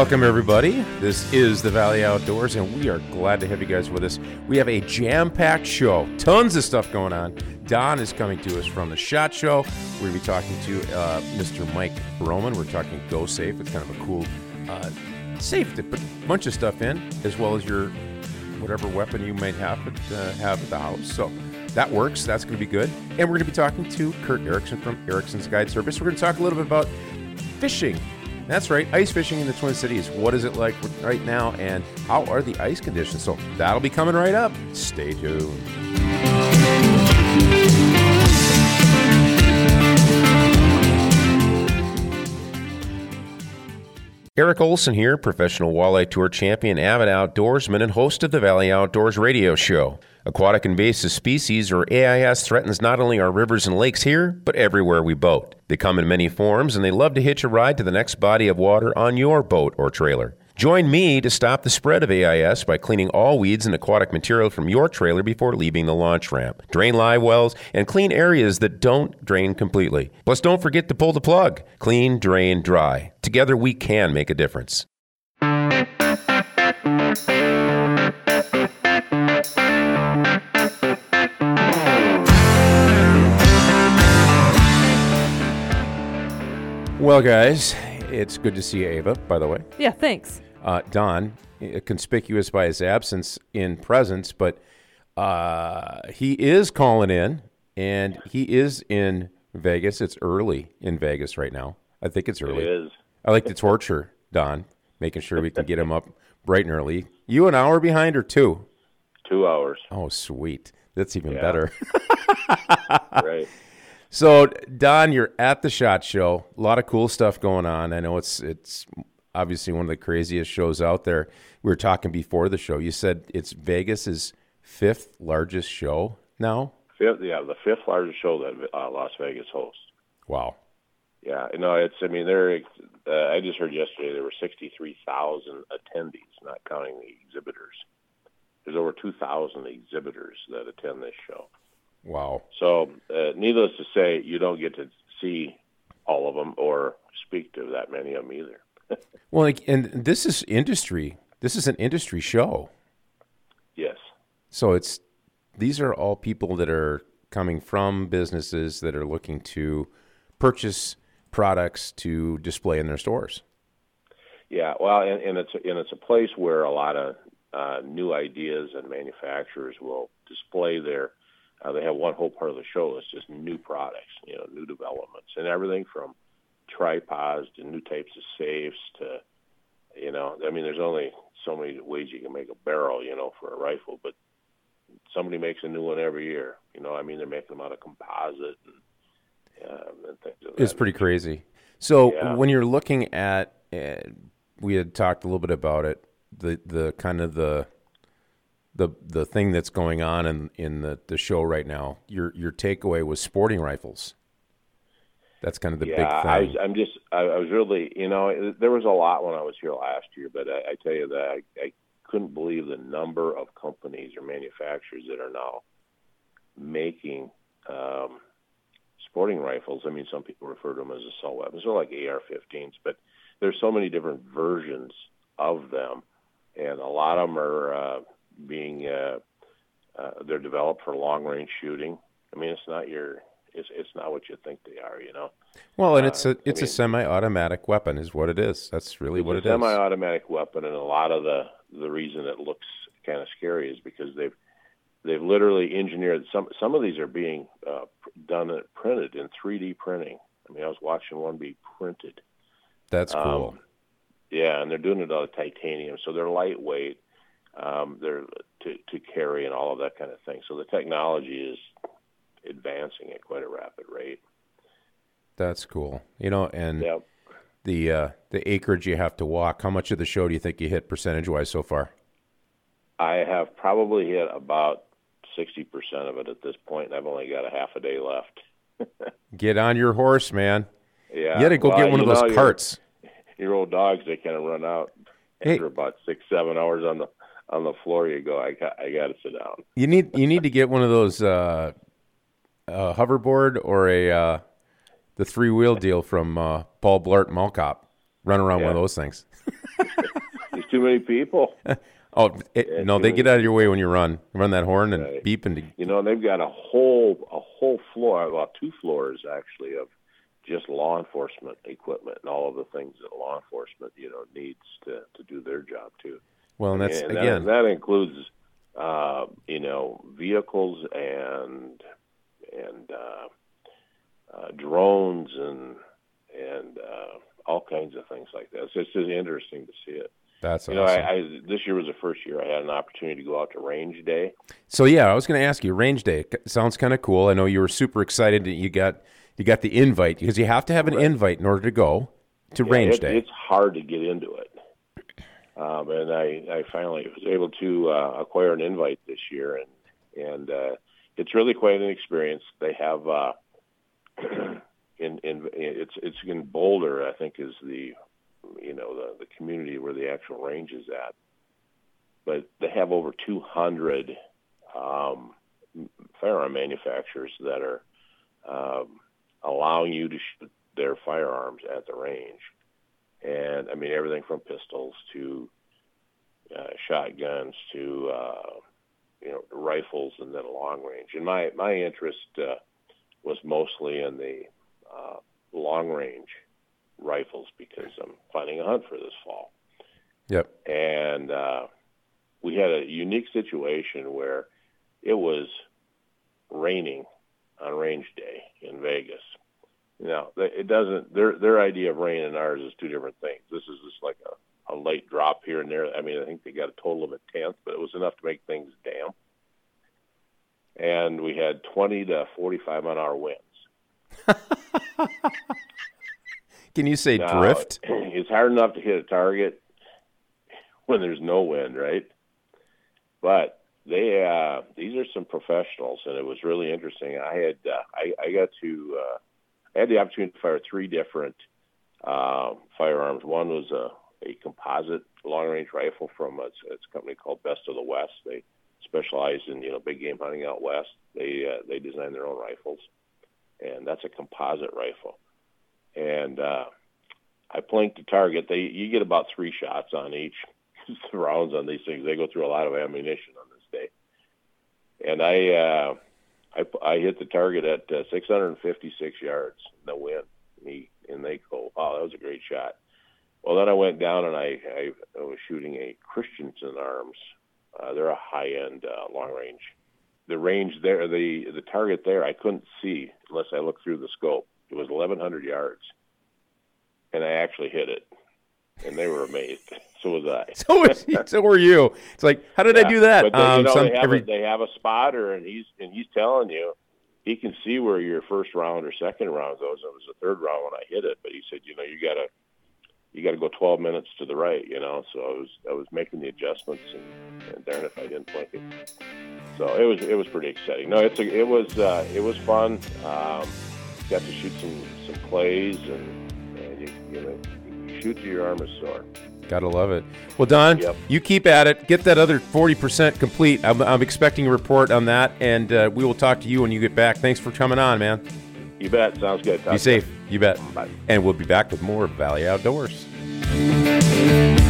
Welcome, everybody. This is the Valley Outdoors, and we are glad to have you guys with us. We have a jam-packed show. Tons of stuff going on. Don is coming to us from the SHOT Show. We're going to be talking to Mr. Mike Broman. We're talking Go Safe. It's kind of a cool safe to put a bunch of stuff in, as well as your whatever weapon you might have at the house. So that works. That's going to be good. And we're going to be talking to Kurt Erickson from Erickson's Guide Service. We're going to talk a little bit about fishing. That's right, ice fishing in the Twin Cities. What is it like right now, and how are the ice conditions? So that'll be coming right up. Stay tuned. Eric Olson here, professional walleye tour champion, avid outdoorsman, and host of the Valley Outdoors radio show. Aquatic invasive species, or AIS, threatens not only our rivers and lakes here, but everywhere we boat. They come in many forms, and they love to hitch a ride to the next body of water on your boat or trailer. Join me to stop the spread of AIS by cleaning all weeds and aquatic material from your trailer before leaving the launch ramp. Drain live wells and clean areas that don't drain completely. Plus, don't forget to pull the plug. Clean, drain, dry. Together, we can make a difference. Well, guys, it's good to see you, Ava, by the way. Yeah, thanks. Don, conspicuous by his absence in presence, but he is calling in, and he is in Vegas. It's early in Vegas right now. I think it's early. It is. I like to torture Don, making sure we can get him up bright and early. You an hour behind or 2? 2 hours. Oh, sweet. That's even better. Right. So, Don, you're at the SHOT Show. A lot of cool stuff going on. I know it's obviously one of the craziest shows out there. We were talking before the show. You said it's Vegas's 5th largest show now? The 5th largest show that Las Vegas hosts. Wow. Yeah, I just heard yesterday there were 63,000 attendees, not counting the exhibitors. There's over 2,000 exhibitors that attend this show. Wow. So, needless to say, you don't get to see all of them or speak to that many of them either. Well, and this is industry. This is an industry show. Yes. So these are all people that are coming from businesses that are looking to purchase products to display in their stores. Yeah, well, and it's a place where a lot of new ideas and manufacturers will display their. They have one whole part of the show that's just new products, new developments, and everything from tripods to new types of safes to, there's only so many ways you can make a barrel, for a rifle, but somebody makes a new one every year. They're making them out of composite and things like that. It's pretty crazy. So when you're looking at, we had talked a little bit about it, the kind of the thing that's going on in the show right now, your takeaway was sporting rifles. That's kind of the big thing. I was really, there was a lot when I was here last year, but I tell you that I couldn't believe the number of companies or manufacturers that are now making sporting rifles. I mean, some people refer to them as assault weapons. They're like AR-15s, but there's so many different versions of them, and a lot of them are they're developed for long-range shooting. I mean, it's not what you think they are, Well, and it's a semi-automatic weapon is what it is. That's really what it is. It's a semi-automatic weapon, and a lot of the reason it looks kind of scary is because they've literally engineered some of these are being printed in 3D printing. I mean, I was watching one be printed. That's cool. Yeah, and they're doing it out of titanium, so they're lightweight. They're to carry and all of that kind of thing. So the technology is advancing at quite a rapid rate. That's cool. And the acreage you have to walk, how much of the show do you think you hit percentage-wise so far? I have probably hit about 60% of it at this point, and I've only got a half a day left. Get on your horse, man. Yeah. You got to go get one of those carts. Your old dogs, they kind of run out after about 6-7 hours on the floor. You go, I got to sit down. You need to get one of those hoverboard or the 3-wheel deal from Paul Blart Mall Cop. Run around one of those things. There's too many people. They get out of your way when you run that horn and beep and. They've got a whole floor, well, 2 floors actually, of just law enforcement equipment and all of the things that law enforcement needs to do their job too. Well, and that includes vehicles and drones and all kinds of things like that. So it's just interesting to see it. That's awesome. This year was the first year I had an opportunity to go out to Range Day. So I was going to ask you, Range Day sounds kind of cool. I know you were super excited that you got the invite, because you have to have an invite in order to go to Range Day. It's hard to get into it, and I finally was able to acquire an invite this year, and it's really quite an experience. They have it's in Boulder, I think, is the community where the actual range is at, but they have over 200 firearm manufacturers that are allowing you to shoot their firearms at the range. And I mean, everything from pistols to shotguns to rifles, and then long range. And my interest was mostly in the long range rifles, because I'm planning a hunt for this fall. Yep. And we had a unique situation where it was raining on Range Day in Vegas. Now, it doesn't. Their idea of rain and ours is 2 different things. This is just like a light drop here and there. I mean, I think they got a total of a tenth, but it was enough to make things damp. And we had 20 to 45 mile-an-hour winds. Can you say drift? It's hard enough to hit a target when there's no wind, right? But these are some professionals, and it was really interesting. I had the opportunity to fire 3 different firearms. One was a composite long-range rifle from it's a company called Best of the West. They specialize in big game hunting out west. They design their own rifles, and that's a composite rifle. And I planked the target. You get about 3 shots on each rounds on these things. They go through a lot of ammunition on this day. And I hit the target at 656 yards in the wind. And they go, wow, that was a great shot. Well, then I went down and I was shooting a Christensen Arms. They're a high-end long range. The range there, the target there, I couldn't see unless I looked through the scope. It was 1,100 yards, and I actually hit it, and they were amazed. So was I. So were you. It's like, how did I do that? But they have a spotter, and he's telling you, he can see where your first round or second round goes. It was the third round when I hit it, but he said, you got to go 12 minutes to the right, So I was making the adjustments, and darn if I didn't blink it. So it was pretty exciting. No, it was fun. Got to shoot some plays, and you shoot till your arm is sore. Gotta love it. Well, Don, You keep at it. Get that other 40% complete. I'm expecting a report on that, and we will talk to you when you get back. Thanks for coming on, man. You bet. Sounds good. Be safe. You bet. Bye. And we'll be back with more Valley Outdoors.